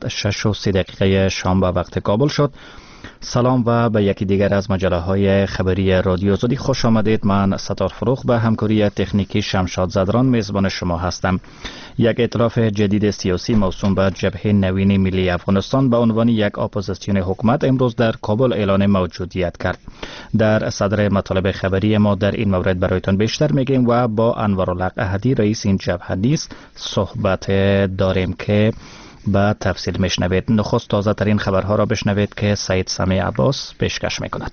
6:03 شام به وقت کابل شد. سلام و به یکی دیگر از مجله های خبری رادیو زودی خوش آمدید. من ستار فروخ به همکاری تکنیکی شمشاد زدران میزبان شما هستم. یک ائتلاف جدید سیاسی موسوم به جبهه نوین ملی افغانستان به عنوان یک اپوزیسیون حکومت امروز در کابل اعلان موجودیت کرد. در صدر مطالب خبری ما در این مورد برایتان بیشتر میگیم و با انوارالحق احدی رئیس این جبهه نیز صحبت داریم که با تفصیل میشنوید. نخست تازه ترین خبرها را بشنوید که سید سمی عباس پیشکش میکند.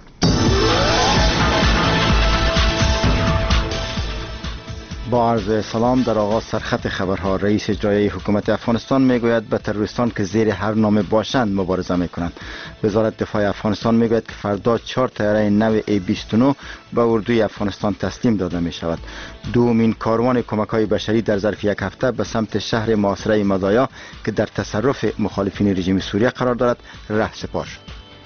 با عرض سلام. در آغاز سرخط خبرها، رئیس اجرایی حکومت افغانستان میگوید به تروریستان که زیر هر نام باشند مبارزه میکنند. وزارت دفاع افغانستان میگوید که فردا 4 طیاره نو A-29 به اردوی افغانستان تسلیم داده می شود. دومین کاروان کمک‌های بشری در ظرف یک هفته به سمت شهر محاصره مزایا که در تصرف مخالفین رژیم سوریه قرار دارد رهسپار شد.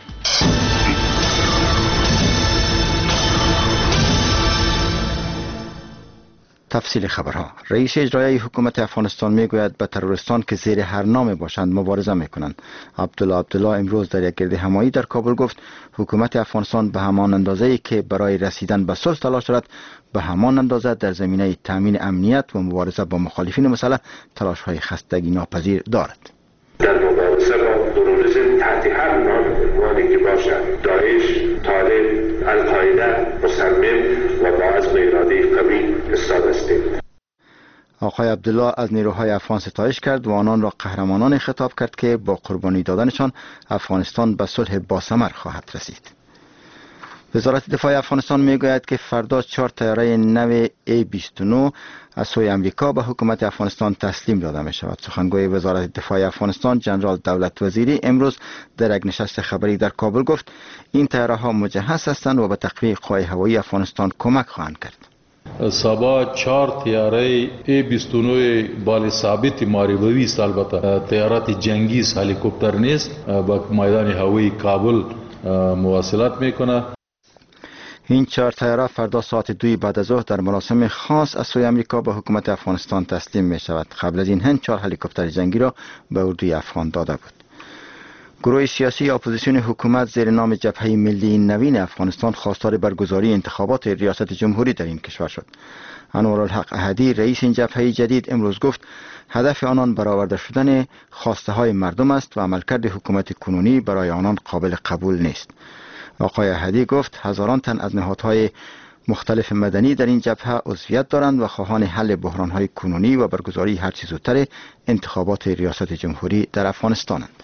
تفصیل خبرها. رئیس اجرایی حکومت افغانستان میگوید به تروریستان که زیر هر نام باشند مبارزه میکنند. عبدالله امروز در یک گرد همایی در کابل گفت حکومت افغانستان به همان اندازه‌ای که برای رسیدن به صلح تلاش دارد به همان اندازه در زمینه تامین امنیت و مبارزه با مخالفین مسلح تلاش‌های خستگی ناپذیر دارد. در مبارزه با تروریسم تحت هر عنوانی که باشد، داعش، طالب، القاعده، مصمم و با عزم اراده قوی ایستاده استیم. آقای عبدالله از نیروهای افغان ستایش کرد و آنان را قهرمانان خطاب کرد که با قربانی دادنشان افغانستان به صلح باثمر خواهد رسید. وزارت دفاع افغانستان میگوید که فردا 4 طیاره نو A-29 از سوی امریکا به حکومت افغانستان تسلیم داده می شود. سخنگوی وزارت دفاع افغانستان جنرال دولت وزیری امروز در یک نشست خبری در کابل گفت این طیاره ها مجهز هستند و به تقویت قوای هوایی افغانستان کمک خواهند کرد. سبا 4 طیاره A-29 بال ثابت ماریوی است. البته طیارات جنگی هلیکوپتر نیست، با میدان هوایی کابل مواصلات میکنه. این 4 طیاره فردا ساعت 2 بعد از ظهر در مراسم خاص از سوی امریکا به حکومت افغانستان تسلیم می شود. قبل از این هند 4 هلیکوپتر جنگی را به اردوی افغان داده بود. گروه سیاسی اپوزیسیون حکومت زیر نام جبهه ملی نوین افغانستان خواستار برگزاری انتخابات ریاست جمهوری در این کشور شد. انوارالحق احدی رئیس این جبهه جدید امروز گفت هدف آنان برآورده شدن خواسته های مردم است و عملکرد حکومت کنونی برای آنان قابل قبول نیست. آقای احدی گفت هزاران تن از نهادهای مختلف مدنی در این جبهه عضویت دارند و خواهان حل بحران‌های کنونی و برگزاری هرچه زودتر انتخابات ریاست جمهوری در افغانستانند.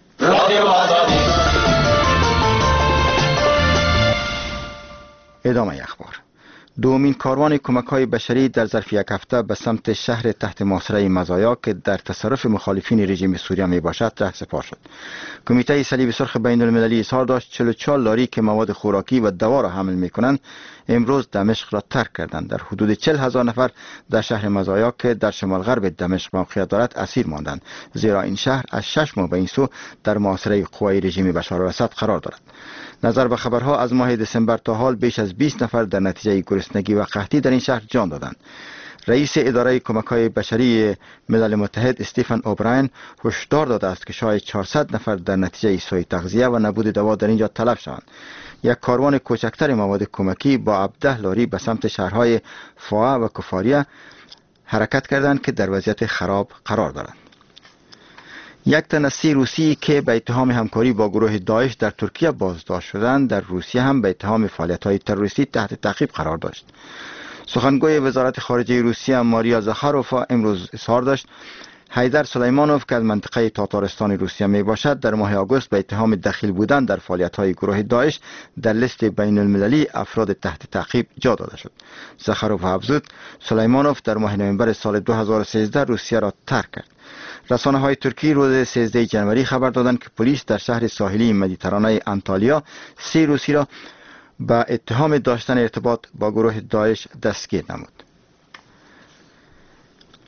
ادامه اخبار. دومین کاروان کمک‌های بشری در ظرف یک هفته به سمت شهر تحت محاصره مزایا که در تصرف مخالفین رژیم سوریه می باشد رهسپار شد. کمیته صلیب سرخ بین المللی اظهار داشت 44 لاری که مواد خوراکی و دوا را حمل می کنند امروز دمشق را ترک کردند. در حدود 40,000 نفر در شهر مزایا که در شمال غرب دمشق موقعیت دارد اسیر ماندند، زیرا این شهر از 6 ماه به این سو در محاصره قوای رژیم بشار الاسد قرار دارد. نظر به خبرها از ماه دسامبر تا حال بیش از 20 نفر در نتیجه گرسنگی و قحطی در این شهر جان دادند. رئیس اداره کمک‌های بشری ملل متحد استیفن اوبراین هشدار داده است که شاید 400 نفر در نتیجه سوء تغذیه و نبود دوا در اینجا تلف شوند. یک کاروان کوچکتر مواد کمکی با 17 لاری به سمت شهرهای فاعه و کفاریه حرکت کردند که در وضعیت خراب قرار دارند. یک تن از 30 روسی که به اتهام همکاری با گروه داعش در ترکیه بازداشت شدند در روسیه هم به اتهام فعالیت‌های تروریستی تحت تعقیب قرار داشت. سخنگوی وزارت خارجه روسیه ماریا زاخاروفا امروز اظهار داشت حیدر سلیمانوف که از منطقه تاتارستان روسیه می باشد در ماه آگوست به اتهام دخیل بودن در فعالیت‌های گروه داعش در لیست بین المللی افراد تحت تعقیب جا داده شد. زاخاروف افزود سلیمانوف در ماه نوامبر سال 2013 روسیه را ترک کرد. رسانه‌های ترکی روز 13 جنوری خبر دادند که پلیس در شهر ساحلی مدیترانه انتالیا 3 روسی را با اتهام داشتن ارتباط با گروه داعش دستگیر نمود.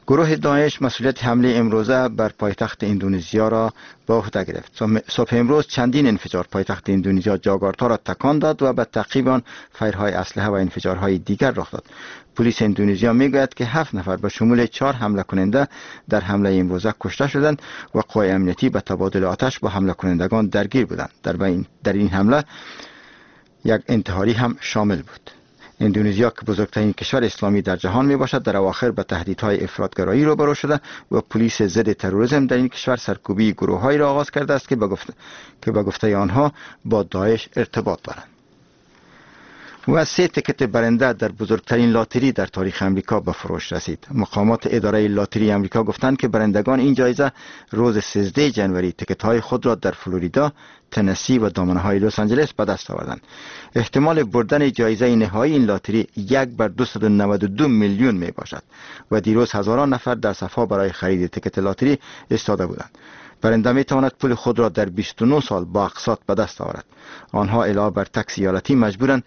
گروه داعش مسئولیت حمله امروزه بر پایتخت اندونزیا را به عهده گرفت. صبح امروز چندین انفجار پایتخت اندونزیا جاکارتا را تکان داد و به تعقیب آن فایرهای اسلحه و انفجارهای دیگر رخ داد. پلیس اندونزیا میگوید که 7 نفر به شمول 4 حمله کننده در حمله امروزه کشته شدند و قوای امنیتی به تبادل آتش با حمله کنندگان درگیر بودند. در این حمله یک انتحاری هم شامل بود. اندونزیا که بزرگترین کشور اسلامی در جهان می باشد، در اواخر به تهدیدهای افراطگرایی روبرو شده و پلیس ضد تروریسم در این کشور سرکوبی گروه‌هایی را آغاز کرده است که به گفته آنها با داعش ارتباط دارند. و 3 تکت برنده در بزرگترین لاتری در تاریخ امریکا به فروش رسید. مقامات اداره لاتری امریکا گفتند که برندگان این جایزه روز 13 جنوری تکت‌های خود را در فلوریدا، تنسی و دامنه‌های لس آنجلس به دست آوردند. احتمال بردن جایزه نهایی این لاتری 1/292 میلیون می باشد و دیروز هزاران نفر در صفها برای خرید تکت لاتری ایستاده بودند. برنده می تواند پول خود را در 29 سال با اقساط به دست آورد. آنها علاوه بر تکس ایالتی مجبورند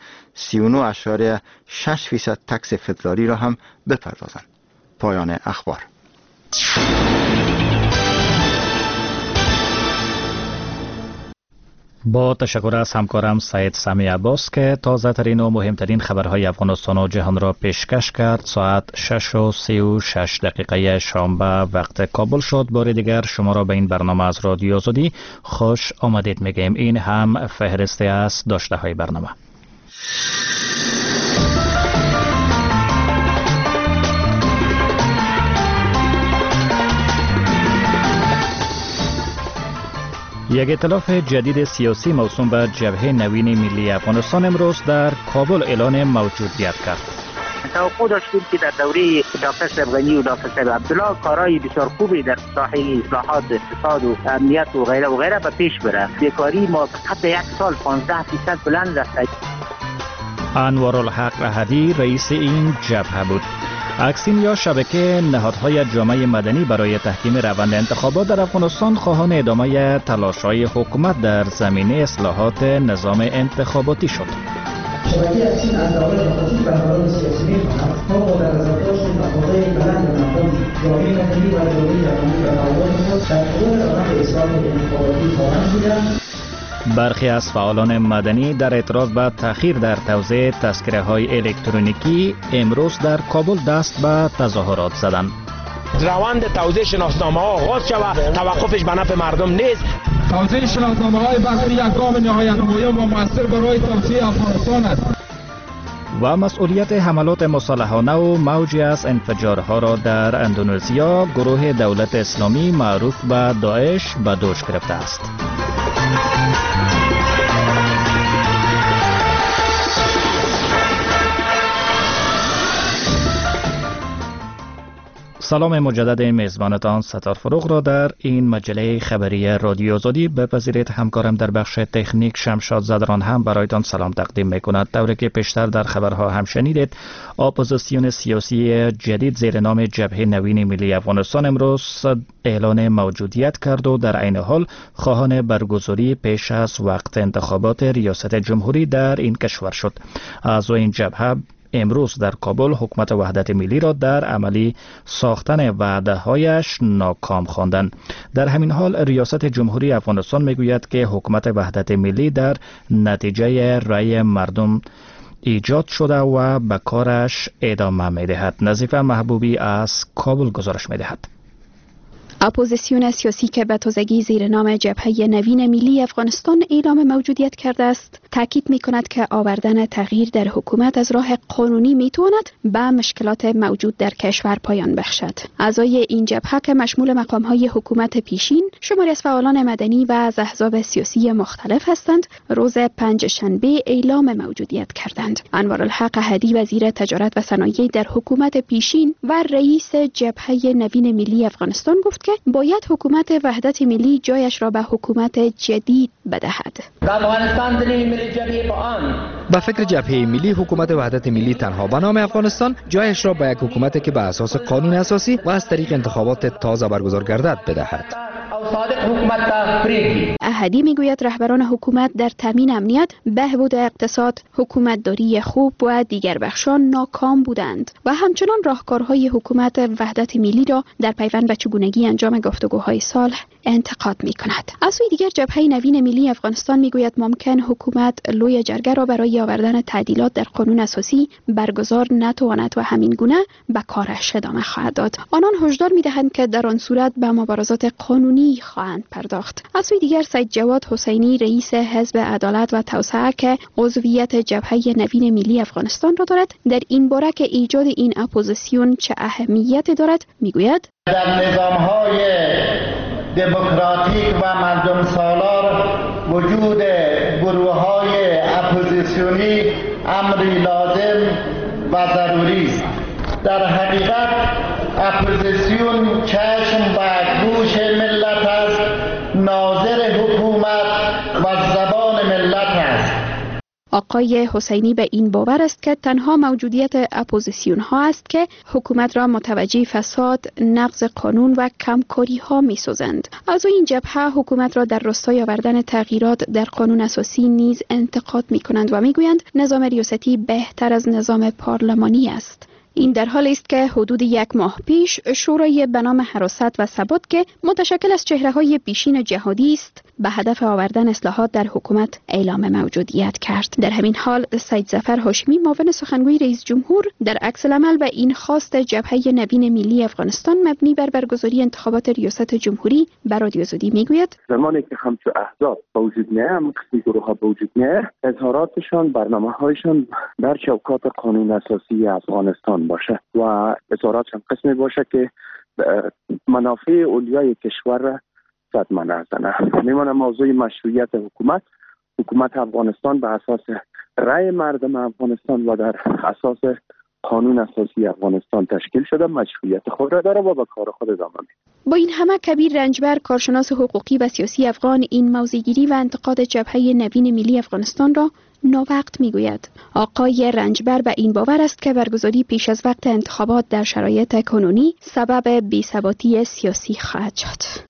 39.6% تکس فدرالی را هم بپردازند. پایان اخبار. با تشکر از همکارم سید سامی عباس که تازه ترین و مهمترین خبرهای افغانستان و جهان را پیشکش کرد. ساعت 6:36 شنبه وقت کابل شد. بار دیگر شما را به این برنامه از رادیو آزادی خوش آمدید میگیم. این هم فهرستی از داشته های برنامه. یک ائتلاف جدید سیاسی موسوم به جبهه نوین ملی افغانستان امروز در کابل اعلان موجودیت کرد. توقع داشتیم که در دوره دکتر اشرف غنی و دکتر صاحب عبدالله کارهای بسیار خوبی در ساحه اصلاحات اقتصاد و امنیت و غیره به پیش بره. بیکاری ما حتی 1 سال 15% بلند رفت. انوارالحق احدی رئیس این جبهه بود. اکسین یا شبکه نهادهای جامعه مدنی برای تحکیم روند انتخابات در افغانستان خواهان ادامه تلاش‌های حکومت در زمینه اصلاحات نظام انتخاباتی شد. شبکه اکسین از دولت مخاطب رهبران سیاسی می‌خواهد تا با در نظر داشتن مقاطع بلند مردم جامعه مدنی و جامعه جهانی و روابط خود در طول روند اصلاح انتخاباتی خواهند بودند. برخی از فعالان مدنی در اعتراض به تأخیر در توزیع تذکره‌های الکترونیکی امروز در کابل دست به تظاهرات زدند. روند توزیع شناسنامه‌ها آغاز شود، توقفش به نفع مردم نیست. توزیع شناسنامه‌های برخی یک گام نهایت مهم و مؤثر برای توسعه افغانستان است. و مسئولیت حملات مسلحانه و موجی از انفجارها را در اندونزیا گروه دولت اسلامی معروف به داعش به دوش گرفته است. سلام مجدد میزبانتان ستار فروغ را در این مجله خبری رادیو آزادی بپذیرید. همکارم در بخش تکنیک شمشاد زدران هم برایتان سلام تقدیم میکند. طوری که پیشتر در خبرها هم شنیدید، اپوزیسیون سیاسی جدید زیر نام جبهه نوین ملی افغانستان امروز اعلان موجودیت کرد و در عین حال خواهان برگزاری پیش از وقت انتخابات ریاست جمهوری در این کشور شد. اعضای این جبهه امروز در کابل حکومت وحدت ملی را در عملی ساختن وعده‌هایش ناکام خواندند. در همین حال ریاست جمهوری افغانستان میگوید که حکومت وحدت ملی در نتیجه رأی مردم ایجاد شده و به کارش ادامه می‌دهد. نظیفه محبوبی از کابل گزارش می‌دهد. اپوزیسیون سیاسی که به تازگی زیر نام جبهه نوین ملی افغانستان اعلام موجودیت کرده است، تاکید می‌کند که آوردن تغییر در حکومت از راه قانونی می‌تواند به مشکلات موجود در کشور پایان بخشد. اعضای این جبهه که مشمول مقام‌های حکومت پیشین، شماری از فعالان مدنی و از احزاب سیاسی مختلف هستند، روز پنجشنبه اعلام موجودیت کردند. انوارالحق احدی وزیر تجارت و صنایع در حکومت پیشین و رئیس جبهه نوین ملی افغانستان گفت که باید حکومت وحدت ملی جایش را به حکومت جدید بدهد. به فکر جبهه ملی، حکومت وحدت ملی تنها به نام افغانستان جایش را به یک حکومت که به اساس قانون اساسی و از طریق انتخابات تازه برگزار گردد بدهد. او صادق حکومت تا پریږدي. احدی میگوید رهبران حکومت در تامین امنیت، بهبود اقتصاد، حکومتداری خوب و دیگر بخشان ناکام بودند و همچنان راهکارهای حکومت وحدت ملی را در پیوند به چگونگی انجام گفتگوهای صلح انتقاد می کند. از سوی دیگر جبهه نوین ملی افغانستان میگوید ممکن حکومت لوی جرگه را برای آوردن تعدیلات در قانون اساسی برگزار نتواند و همین گونه به کارش ادامه خواهد داد. آنان هشدار میدهند که در آن صورت به مبارزات قانونی خواهند پرداخت. از سوی دیگر سید جواد حسینی رئیس حزب عدالت و توسعه که عضویت جبهه نوین ملی افغانستان را دارد، در این باره که ایجاد این اپوزیسیون چه اهمیت دارد میگوید در نظام‌های دموکراتیک و مردم سالار وجود گروه‌های اپوزیسیونی امری لازم و ضروری است. در حقیقت اپوزیسیون چشم و گوش ملت است، ناظر حکومت و زبان ملت است. آقای حسینی به این باور است که تنها موجودیت اپوزیسیون ها است که حکومت را متوجه فساد، نقض قانون و کمکاری ها می سازند. از این جبهه حکومت را در راستای آوردن تغییرات در قانون اساسی نیز انتقاد می کنند و می گویند نظام ریاستی بهتر از نظام پارلمانی است. این در حالی است که حدود 1 ماه پیش شورای به نام حراست و ثبات که متشکل از چهره‌های پیشین جهادی است به هدف آوردن اصلاحات در حکومت اعلام موجودیت کرد. در همین حال سید ظفر هاشمی معاون سخنگوی رئیس جمهور در عکس العمل به این خواست جبهه نوین ملی افغانستان مبنی بر برگزاری انتخابات ریاست جمهوری به رادیو آزادی میگوید زمانی که همچو احزاب وجود میاد، گروه ها وجود میاد، اظهاراتشان، برنامه‌هایشان در چوکات قانون اساسی افغانستان باشه و اظهاراتشان قسمی باشه که منافع اولیای کشور را صدمه نزنه. میمونه موضوع مشروعیت حکومت افغانستان به اساس رأی مردم افغانستان و در اساس قانون اساسی افغانستان تشکیل شده، مشروعیت خود را داره و به کار خود ادامه میده. با این همه کبیر رنجبر، کارشناس حقوقی و سیاسی افغان، این موضع‌گیری و انتقاد جبهه نوین ملی افغانستان را ناوقت میگوید. آقای رنجبر به این باور است که برگزاری پیش از وقت انتخابات در شرایط کنونی سبب بی‌ثباتی سیاسی خواهد شد.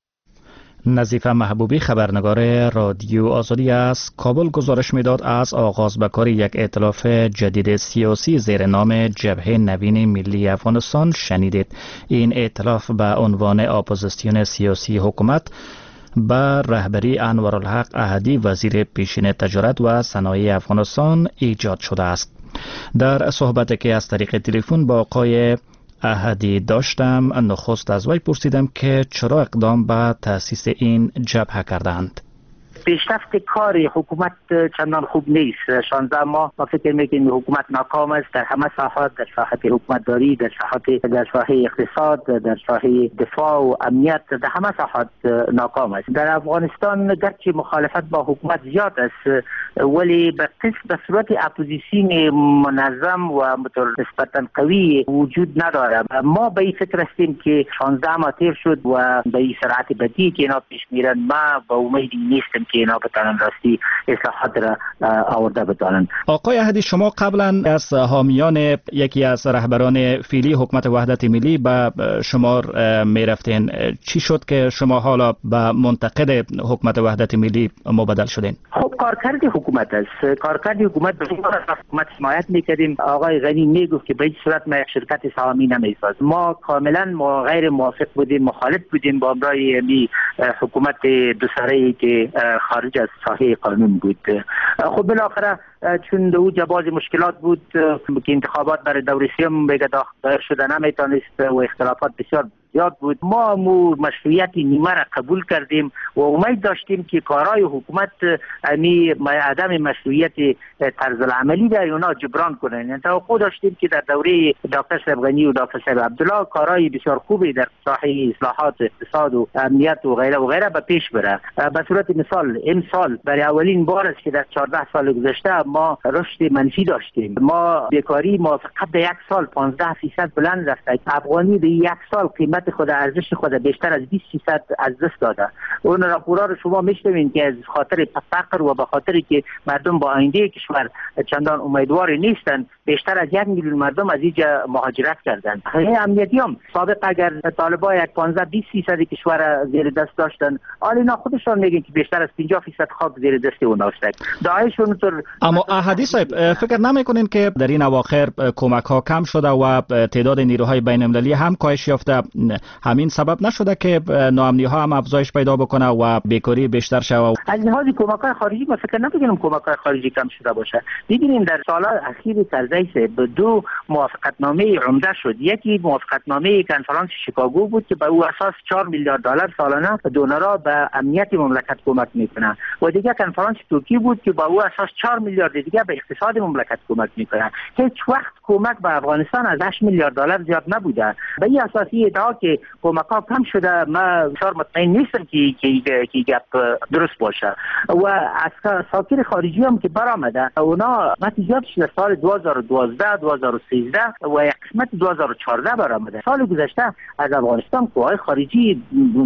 نظیفه محبوبی خبرنگار رادیو آزادی از کابل گزارش میداد از آغاز به کار یک ائتلاف جدید سیاسی زیر نام جبهه نوین ملی افغانستان شنیدید. این ائتلاف به عنوان اپوزیسیون سیاسی حکومت به رهبری انوارالحق احدی وزیر پیشین تجارت و صنایع افغانستان ایجاد شده است. در صحبتی که از طریق تلفن با آقای احدی داشتم، نخست از وی پرسیدم که چرا اقدام به تأسیس این جبهه کردند. پیشرفت کار حکومت چندان خوب نیست. 16 ماه ما فکر میکنیم حکومت ناکام است در همه ساحات، در ساحت حکومتداری، در ساحه اقتصاد، در ساحه دفاع و امنیت، در همه ساحات ناکام است. در افغانستان گرچه مخالفت با حکومت زیاد است ولی به صورت اپوزیسیون منظم و نسبتا قوی وجود ندارد. ما به این فکر هستیم که 16 ماه تیر شد و به این سرعت بدی که اینا پیش میرن ما با امیدی نیستم که اینا بتانن راستی اصلاحات را آورده بتانن. آقای احدی، شما قبلا از حامیان یکی از رهبران فعلی حکومت وحدت ملی به شمار می رفتین. چی شد که شما حالا به منتقد حکومت وحدت ملی مبادل شدین؟ خب کارکرد حکومت است. کارکرد حکومت به حکومت حمایت میکردیم. آقای غنی میگفت که به هیچ صورت ما یک شرکت سهامی نمیسازیم. ما کاملا غیر موافق بودیم، مخالف بودیم با امرای حکومت دو سره‌ای که خارج از ساحه قانون بود. خب بالاخره چون دو جواز مشکلات بود که انتخابات برای دوره سوم به داخل شده نمیتونست و اختلافات بسیار زیاد بود، ما مشروعیت نیمه را قبول کردیم و امید داشتیم که کارهای حکومت عدم مشروعیت طرز العملی در اونا جبران کنن. یعنی توقع داشتیم که در دوره دکتر صاحب غنی و دکتر صاحب عبدالله کارهای بسیار خوبی در ساحه اصلاحات اقتصاد و امنیت و غیره به پیش بره. به صورت مثال امسال برای اولین بار است که در 14 سال گذشته ما رشد منفی داشتیم. ما بیکاری ما فقط در یک سال 15% بلند رفت. افغانی در یک سال قیمت قیمت خود، ارزش خود بیشتر از 20% از دست داده. اون راپورها رو شما میشنوین که از خاطر فقر و به خاطری که مردم با آینده کشور چندان امیدوار نیستن، بیشتر از 1 میلیون مردم از اینجا مهاجرت کردند. همین امنیتی هم سابق اگر طالبان 15-20% کشور زیر دست داشتن، حالا اینا خودشان میگن که بیشتر از 50% خاک زیر دست اوناست. داعش اونطور. اما احدی صاحب فکر نمیکنین که در این اواخر کمک ها کم شده و تعداد نیروهای بین المللی هم کاهش یافته، همین سبب نشده که ناامنی ها هم افزایش پیدا بکنه و بیکاری بیشتر شود؟ از لحاظ کمک های خارجی ما فکر نمیکنم کمک های خارجی کم شده باشه. ببینید در سال‌های اخیر کرزی به 2 موافقتنامه عمده شد. یکی موافقتنامه کنفرانس شیکاگو بود که به او اساس 4 میلیارد دلار سالانه دونرها به امنیت مملکت کمک میکنه و دیگه کنفرانس توکی بود که با او اساس 4 میلیارد دیگه به اقتصاد مملکت کمک میکنه. هیچ وقت کمک به افغانستان از 8 میلیارد دلار زیاد نبوده. به این اساسی ادعا که کمک ها کم شده ما بسیار مطمئن نیستم که گپ درست باشه. و از ساکر خارجی هم که برآمده اونا نتیجاتش در سال 2012 2013 و یک قسمت 2014 برآمده. سال گذشته از افغانستان قوای خارجی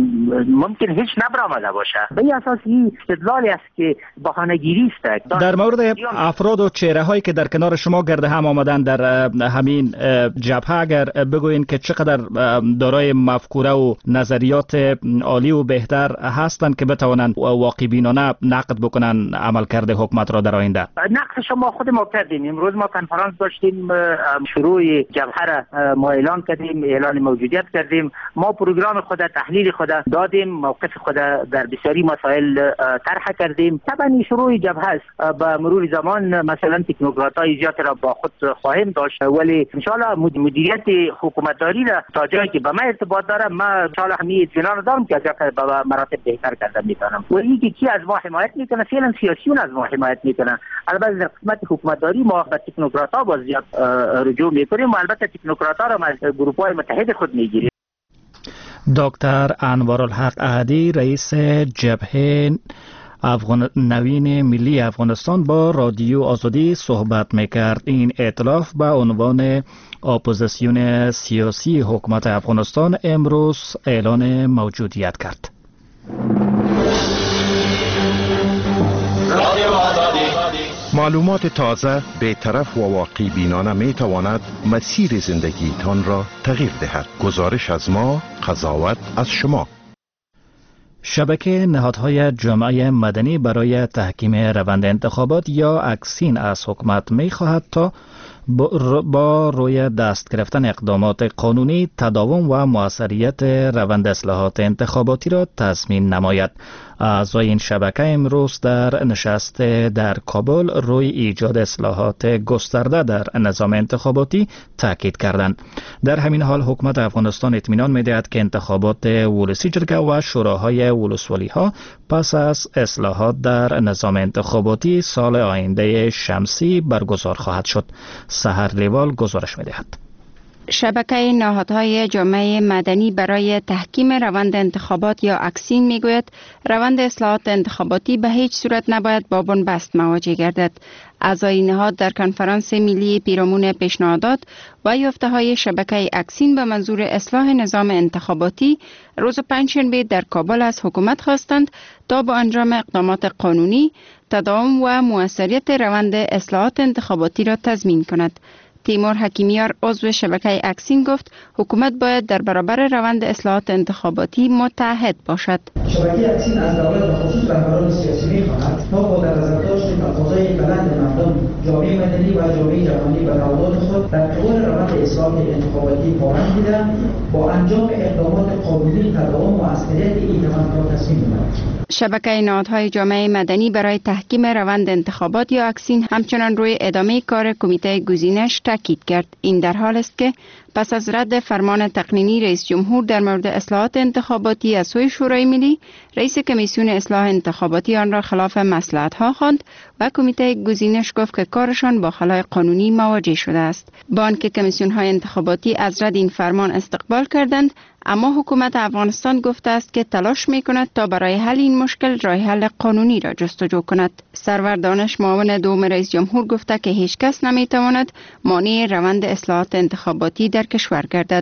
ممکن هیچ نبرآمده باشه. به این اساس این استدلالی است که بهانه‌گیری است. در مورد افراد و چهره هایی که در کنار شما گرد هم آمدن در همین جبهه اگر بگوین که چقدر دارای مفکوره و نظریات عالی و بهتر هستند که بتوانند واقع بینانه نقد بکنن عملکرد حکومت را در آینده؟ نقدش ما خود ما کردیم. امروز ما کنفرانس داشتیم، شروع جبهه را ما اعلان کردیم، اعلان موجودیت کردیم. ما پروگرام خود، تحلیل خود دادیم، موقف خود در بسیاری مسائل طرح کردیم. طبعا شروع جبهه است. به مرور زمان مثلا تکنوکرات‌های زیاد را با خود خواهیم داشت، ولی ان شاء الله مدیریت حکومتداری را تا جایی که به من ارتباط داره ما ان شاء الله همین اطمینان دارم که به مراتب بهتر کردن میتونم. و اینکه کی از ما حمایت میکنه، فعلا سیاسیون از ما حمایت میکنه. البته در قسمت حکومتداری ما به تکنوکرات‌ها باز زیاد رجوع میکنیم و البته تکنوکرات‌ها را از گروه‌های متحد خود میگیریم. دکتر انوارالحق احدی رئیس جبهه نوین ملی افغانستان با رادیو آزادی صحبت میکرد. این ائتلاف به عنوان اپوزیسیون سیاسی حکومت افغانستان امروز اعلان موجودیت کرد. معلومات تازه، بی‌طرف و واقع بینانه می تواند مسیر زندگیتان را تغییر دهد. گزارش از ما، قضاوت از شما. شبکه نهادهای جامعه مدنی برای تحکیم روند انتخابات یا اکسین از حکومت می خواهد تا با روی دست گرفتن اقدامات قانونی تداوم و موثریت روند اصلاحات انتخاباتی را تضمین نماید. اعضای این شبکه امروز در نشست در کابل روی ایجاد اصلاحات گسترده در نظام انتخاباتی تاکید کردند. در همین حال حکومت افغانستان اطمینان می‌دهد که انتخابات ولسی جرگه و شوراهای ولسوالی ها پس از اصلاحات در نظام انتخاباتی سال آینده شمسی برگزار خواهد شد. سحر لیوال گزارش می‌دهد. شبکه نهادهای جامعه مدنی برای تحکیم روند انتخابات یا اکسین میگوید روند اصلاحات انتخاباتی به هیچ صورت نباید با بنبست مواجه گردد. اعضای نهاد در کنفرانس ملی پیرامون پیشنهادات و یافته‌های شبکه اکسین به منظور اصلاح نظام انتخاباتی روز پنجشنبه در کابل از حکومت خواستند تا با انجام اقدامات قانونی تداوم و موثریت روند اصلاحات انتخاباتی را تضمین کند. تیمور حکیمیار عضو شبکه اکسین گفت حکومت باید در برابر روند اصلاحات انتخاباتی متحد باشد. شبکه اکسین از دولت و خصوص رهبران سیاسی می‌خواهد تا با در نظر داشت تقاضای بلند مردم، جامعه مدنی و جامعه جهانی و روابط خود در طول روند اصلاح انتخاباتی پایان دیدن با انجام اقدامات قانونی تداوم و موثریت این روند را تضمین نماید. شبکه نهادهای جامعه مدنی برای تحکیم روند انتخابات یا اکسین همچنان روی ادامه کار کمیته گزینش تاکید کرد. این در حال است که پس از رد فرمان تقنینی رئیس جمهور در مورد اصلاحات انتخاباتی از سوی شورای ملی، رئیس کمیسیون اصلاح انتخاباتی آن را خلاف مصلحت‌ها خواند و کمیته گزینش گفت که کارشان با خلای قانونی مواجه شده است. با آنکه کمیسیون‌های انتخاباتی از رد این فرمان استقبال کردند، اما حکومت افغانستان گفته است که تلاش می‌کند تا برای حل این مشکل راه حل قانونی را جستجو کند. سرور دانش معاون دوم رئیس جمهور گفته که هیچ کس نمی‌تواند مانع روند اصلاحات انتخاباتی در کشور گردد.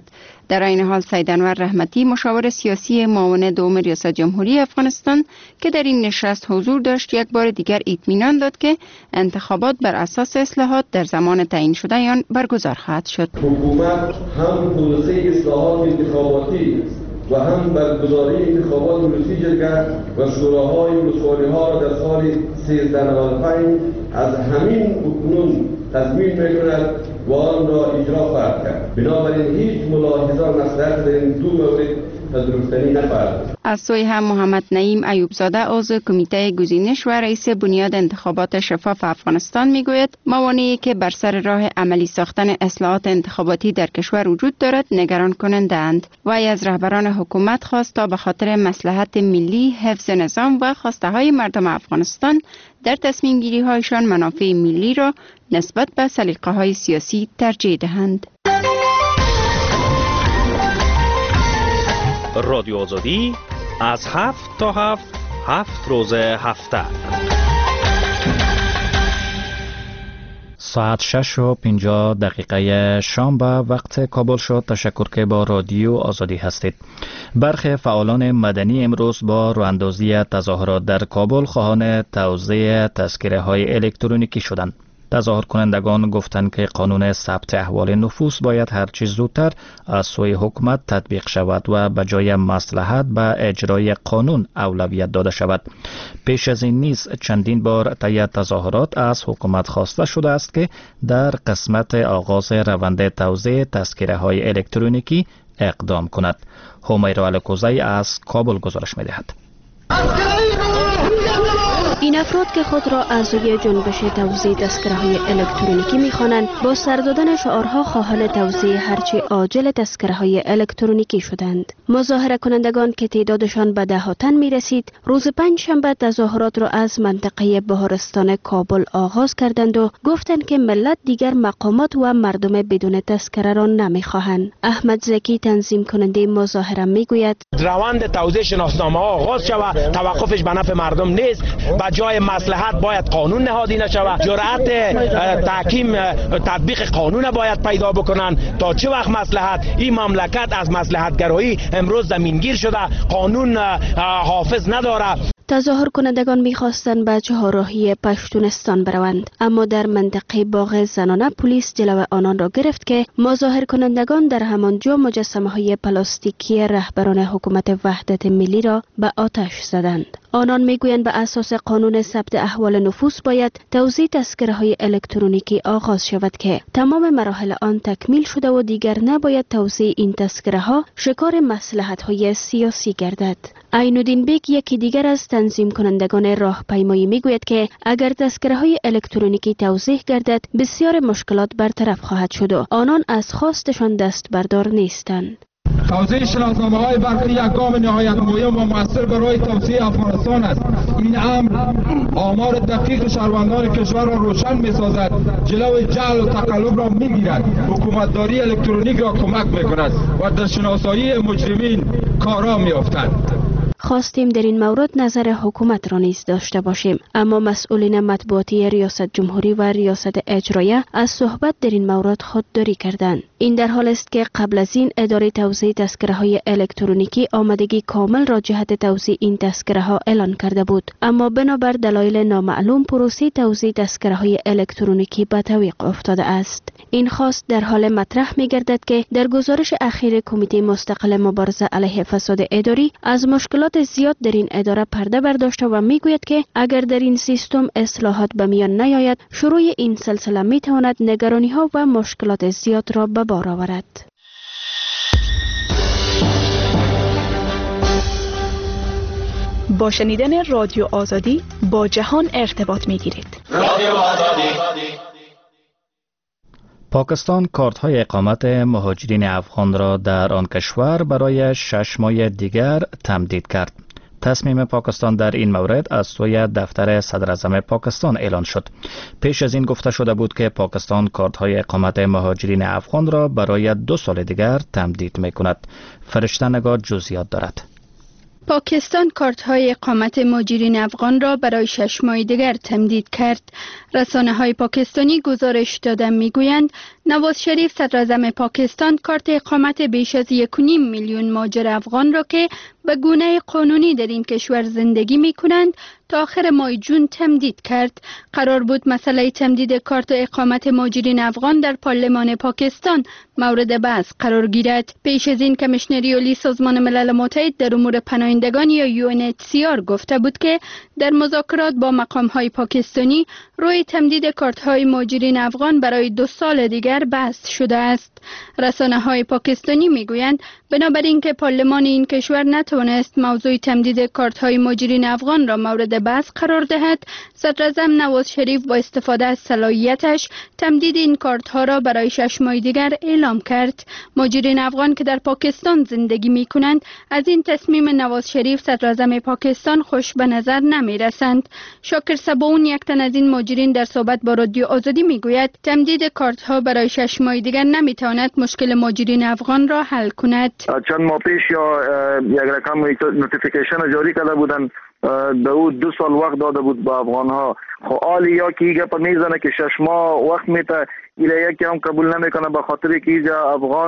در این حال سید انور رحمتی مشاور سیاسی معاون دوم ریاست جمهوری افغانستان که در این نشست حضور داشت یک بار دیگر اطمینان داد که انتخابات بر اساس اصلاحات در زمان تعیین شده آن برگزار خواهد شد. حکومت هم پروسه اصلاحات انتخاباتی و هم برگزاری انتخابات ولسی جرگه و شوراهای ولسوالی‌ها را در سال 1395 از همین اکنون تضمین می‌کند و آن را اجرا خواهد کرد. بنابراین هیچ ملاحظه مصلحت در این دو مورد پذیرفتنی نخواهد. از سوی هم محمد نعیم ایوبزاده عضو کمیته گزینش و رئیس بنیاد انتخابات شفاف افغانستان میگوید موانعی که بر سر راه عملی ساختن اصلاحات انتخاباتی در کشور وجود دارد نگران کننده اند. وی از رهبران حکومت خواست تا به خاطر مصلحت ملی، حفظ نظام و خواسته های مردم افغانستان در تصمیم گیری هایشان منافع ملی را نسبت به سلیقه های سیاسی ترجیح دهند. رادیو آزادی از 7 تا 7 روز هفته. ساعت 6:50 شام به وقت کابل شد. تشکر که با رادیو آزادی هستید. برخی فعالان مدنی امروز با راهاندازی تظاهرات در کابل خواهان توزیع تذکره های الکترونیکی شدند. تظاهر کنندگان گفتند که قانون ثبت احوال نفوس باید هرچه زودتر از سوی حکومت تطبیق شود و به جای مصلحت به اجرای قانون اولویت داده شود. پیش از این نیز چندین بار طی تظاهرات از حکومت خواسته شده است که در قسمت آغاز روند توزیع تذکره های الکترونیکی اقدام کند. همیرا الکوزی از کابل گزارش می‌دهد. این افراد که خود را اعضای جنبش توزیع تذکره‌های الکترونیکی می‌خوانند با سر دادن شعارها خواهان توزیع هرچه عاجل تذکره‌های الکترونیکی شدند. مظاهره کنندگان که تعدادشان به ده‌ها تن می‌رسید روز پنجشنبه تظاهرات را از منطقه بهارستان کابل آغاز کردند و گفتند که ملت دیگر مقامات و مردم بدون تذکره را نمی‌خواهند. احمد زکی تنظیم کننده مظاهره می‌گوید روند توزیع شناسنامه‌ها آغاز شود، توقفش به نفع مردم نیست. جای مصلحت باید قانون نهادی نشود. جرأت تحکیم تطبیق قانون باید پیدا بکنن. تا چه وقت مصلحت؟ این مملکت از مصلحت گرایی امروز زمینگیر شده، قانون حافظ نداره. تظاهر کنندگان می‌خواستند به چهارراهی پشتونستان بروند، اما در منطقه باغ زنانه پلیس جلو آنان را گرفت که مظاهر کنندگان در همانجا مجسمه‌های پلاستیکی رهبران حکومت وحدت ملی را به آتش زدند. آنان میگویند به اساس قانون ثبت احوال نفوس باید توزیع تذکره‌های الکترونیکی آغاز شود که تمام مراحل آن تکمیل شده و دیگر نباید توزیع این تذکره‌ها شکار مصلحت‌های سیاسی گردد. عین‌الدین بیگ یکی دیگر از تنظیم کنندگان راهپیمایی میگوید که اگر تذکره‌های الکترونیکی توزیع گردد بسیار مشکلات برطرف خواهد شد و آنان از خواستشان دست بردار نیستند. توزیع شناسنامه‌های برقی یک گام نهایت مهم و مؤثر برای توسعه افغانستان است. این امر آمار دقیق شهروندان کشور را روشن می‌سازد، جلوی جعل و تقلب را می‌گیرد، حکومتداری الکترونیک را کمک می‌کند و در شناسایی مجرمین کارا می‌افتد. خواستیم در این مورد نظر حکومت را نیز داشته باشیم، اما مسئولین مطبوعاتی ریاست جمهوری و ریاست اجرایه از صحبت در این مورد خودداری کردند. این در حال است که قبل از این اداره توزیع تذکره‌های الکترونیکی آمادگی کامل را جهت توزیع این تذکره‌ها اعلان کرده بود، اما بنابر دلایل نامعلوم پروسه توزیع تذکره‌های الکترونیکی به تعویق افتاده است. این خواست در حال مطرح می‌گردد که در گزارش اخیر کمیته مستقل مبارزه علیه فساد اداری از مشکلات زیاد در این اداره پرده برداشته و میگوید که اگر در این سیستم اصلاحات به میان نیاید شروع این سلسله میتواند نگرانی‌ها و مشکلات زیاد را به بار آورد. با شنیدن رادیو آزادی با جهان ارتباط میگیرید. رادیو آزادی. پاکستان کارت‌های اقامت مهاجرین افغان را در آن کشور برای 6 ماه دیگر تمدید کرد. تصمیم پاکستان در این مورد از سوی دفتر صدر اعظم پاکستان اعلان شد. پیش از این گفته شده بود که پاکستان کارت‌های اقامت مهاجرین افغان را برای 2 سال دیگر تمدید می‌کند. فرشته نگار جزئیات دارد. پاکستان کارت‌های اقامت مهاجرین افغان را برای 6 ماه دیگر تمدید کرد. رسانه‌های پاکستانی گزارش داده می‌گویند نواز شریف صدراعظم پاکستان کارت اقامت بیش از 1.5 میلیون مهاجر افغان را که به گونه قانونی در این کشور زندگی می‌کنند تا آخر ماه جون تمدید کرد. قرار بود مسئله تمدید کارت اقامت مهاجرین افغان در پارلمان پاکستان مورد بحث قرار گیرد. پیش از این کمیشنری عالی سازمان ملل متحد در امور پناهندگان یا UNHCR گفته بود که در مذاکرات با مقام‌های پاکستانی روی تمدید کارت‌های مهاجرین افغان برای 2 سال دیگر بحث شده است. رسانه‌های پاکستانی می‌گویند بنابراین که پارلمان این کشور نتوانست موضوع تمدید کارت‌های مهاجرین افغان را مورد بحث قرار دهد، صدراعظم نواز شریف با استفاده از صلاحیتش تمدید این کارت‌ها را برای 6 ماه دیگر اعلام کرد. مهاجرین افغان که در پاکستان زندگی می‌کنند از این تصمیم نواز شریف صدراعظم پاکستان خوش به نظر نمی‌رسند. شاکر سباون یک تن از این مهاجرین در صحبت با رادیو آزادی می‌گوید تمدید کارت‌ها برای 6 ماه دیگر نمی‌تواند مشکل مهاجرین افغان را حل کند. چند ماه پیش یا یک رقم نوتیفیکیشن جاری کرده بودند دو 2 سال وقت داده بود با افغان ها. خب حالی یا که ایگه پا میزنه که 6 ماه وقت میته ایله یکی هم قبول نمیکنه به خاطر که ایجا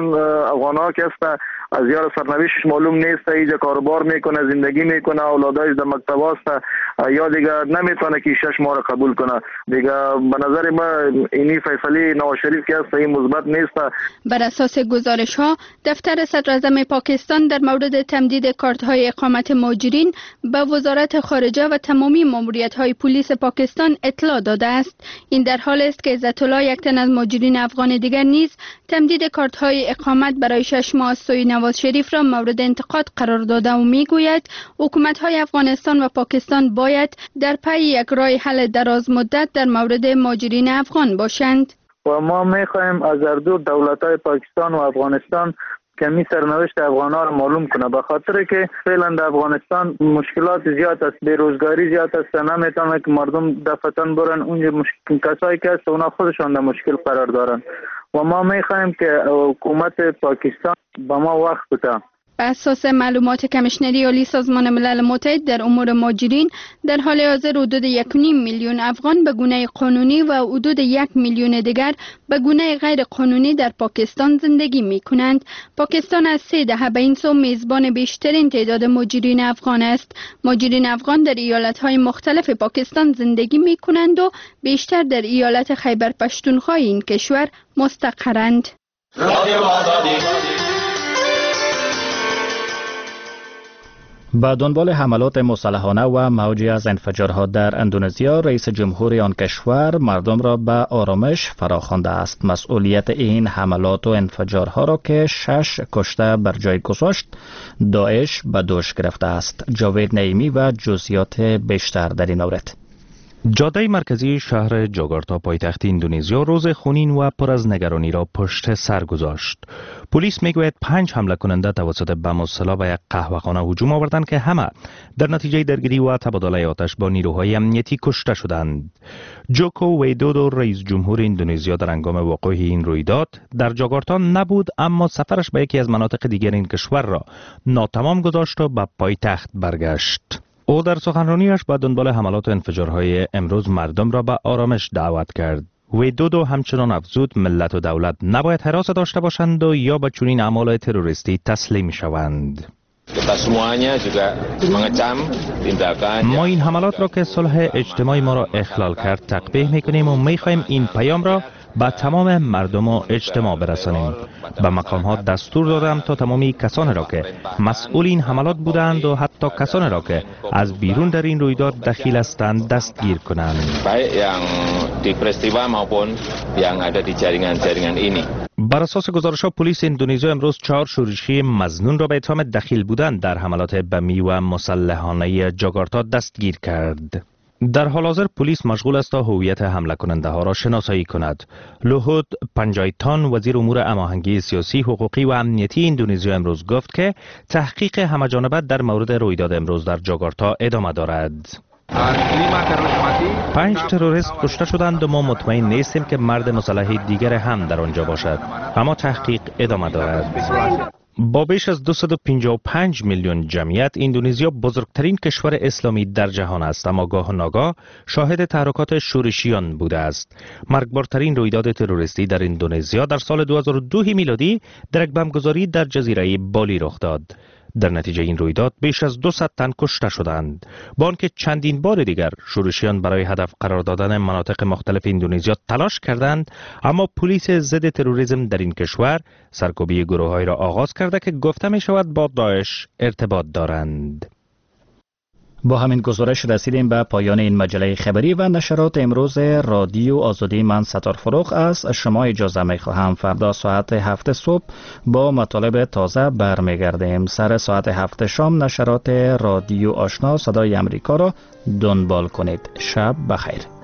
افغان ها که است از یار سرنوشتش معلوم نیست، ایجا کاروبار میکنه، زندگی میکنه، اولادایش در مکتب است یا دیگه نمیتونه که 6 ماه را قبول کنه. دیگه به نظر ما اینی فیصله نواز شریف که است این مثبت نیست. بر اساس گزارش ها دفتر صدراعظم پاکستان در مورد تمدید کارت های اقامت مهاجرین به وزارت خارجه و تمامی ماموریت های پلیس پاکستان اطلاع داده است. این در حال است که عزت الله یک تن از مهاجرین افغان دیگر نیز تمدید کارت های اقامت برای 6 ماه از سوی نواز شریف را مورد انتقاد قرار داده و میگوید حکومت های افغانستان و پاکستان باید در پی یک راه حل دراز مدت در مورد مهاجرین افغان باشند. و ما میخواهیم از هر دو دولت‌های پاکستان و افغانستان کمی سرنوشت افغان‌ها را معلوم کنه، به خاطر که فعلا در افغانستان مشکلات زیاد است، بیروزگاری زیاد است، نمیتونه که مردم دفتن برن اونجا کسایی که هست اونا خودشان در مشکل قرار دارن و ما میخواهیم که حکومت پاکستان با ما وقت بده. بر اساس معلومات کمیشنری عالی سازمان ملل متحد در امور مهاجرین در حال حاضر حدود 1.5 میلیون افغان به گونه قانونی و حدود 1 میلیون دیگر به گونه غیر قانونی در پاکستان زندگی می کنند. پاکستان از 3 دهه به این سو میزبان بیشترین تعداد مهاجرین افغان است. مهاجرین افغان در ایالت‌های مختلف پاکستان زندگی می کنند و بیشتر در ایالت خیبر پشتونخوا این کشور مستقرند. به دنبال حملات مسلحانه و موجی از انفجارها در اندونزیا، رئیس جمهور آن کشور مردم را به آرامش فراخوانده است. مسئولیت این حملات و انفجارها را که 6 کشته بر جای گذاشت داعش به دوش گرفته است. جاوید نعیمی و جزئیات بیشتر در این مورد. جاده مرکزی شهر جاکارتا پایتخت اندونزیا روز خونین و پر از نگرانی را پشت سر گذاشت. پلیس میگوید 5 حمله کننده توسط بم مسلح به یک قهوه‌خانه هجوم آوردند که همه در نتیجه درگیری و تبادله آتش با نیروهای امنیتی کشته شدند. جوکو ویدودو رئیس جمهور اندونزیا در هنگام وقوع این رویداد در جاکارتا نبود، اما سفرش به یکی از مناطق دیگر این کشور را ناتمام گذاشت و به پایتخت برگشت. او در سخنرانیش با دنبال حملات و انفجارهای امروز مردم را به آرامش دعوت کرد. ویدودو همچنان افزود ملت و دولت نباید حراس داشته باشند و یا به چنین اعمال تروریستی تسلیم شوند. ما این حملات را که صلح اجتماعی ما را اخلال کرد تقبیح میکنیم و میخواهیم این پیام را به تمام مردم و اجتماع برسانیم. به مقام ها دستور دادم تا تمامی کسانی را که مسئول این حملات بودند و حتی کسانی را که از بیرون در این رویداد دخیل هستند دستگیر کنند. بر اساس گزارش‌ها پلیس اندونزیا امروز 4 شورشی مظنون را به اتهام دخیل بودن در حملات بمی و مسلحانه جاکارتا دستگیر کرد. در حال حاضر پلیس مشغول است تا هویت حمله کننده ها را شناسایی کند. لوهود پنجایتان وزیر امور هماهنگی سیاسی، حقوقی و امنیتی اندونزیا امروز گفت که تحقیق همه‌جانبه در مورد رویداد امروز در جاکارتا ادامه دارد. 5 تروریست کشته شدند و ما مطمئن نیستیم که مرد مسلح دیگر هم در آنجا باشد، اما تحقیق ادامه دارد. با بیش از 255 میلیون جمعیت، اندونزیا بزرگترین کشور اسلامی در جهان است، اما گاه و ناگاه شاهد تحرکات شورشیان بوده است. مرگبارترین رویداد تروریستی در اندونزیا در سال 2002 میلادی در یک بمبگذاری در جزیره بالی رخ داد. در نتیجه این رویداد بیش از 200 تن کشته شدند. با آنکه چندین بار دیگر شورشیان برای هدف قرار دادن مناطق مختلف اندونزیا تلاش کردند، اما پلیس ضد تروریسم در این کشور سرکوبی گروه‌هایی را آغاز کرده که گفته می شود با داعش ارتباط دارند. با همین گزارش رسیدیم به پایان این مجله خبری و نشرات امروز رادیو آزادی. من ستار فروخ از شما اجازه می خواهم. فردا ساعت 7 صبح با مطالب تازه برمیگردیم. سر ساعت 7 شام نشرات رادیو آشنا صدای امریکا را دنبال کنید. شب بخیر.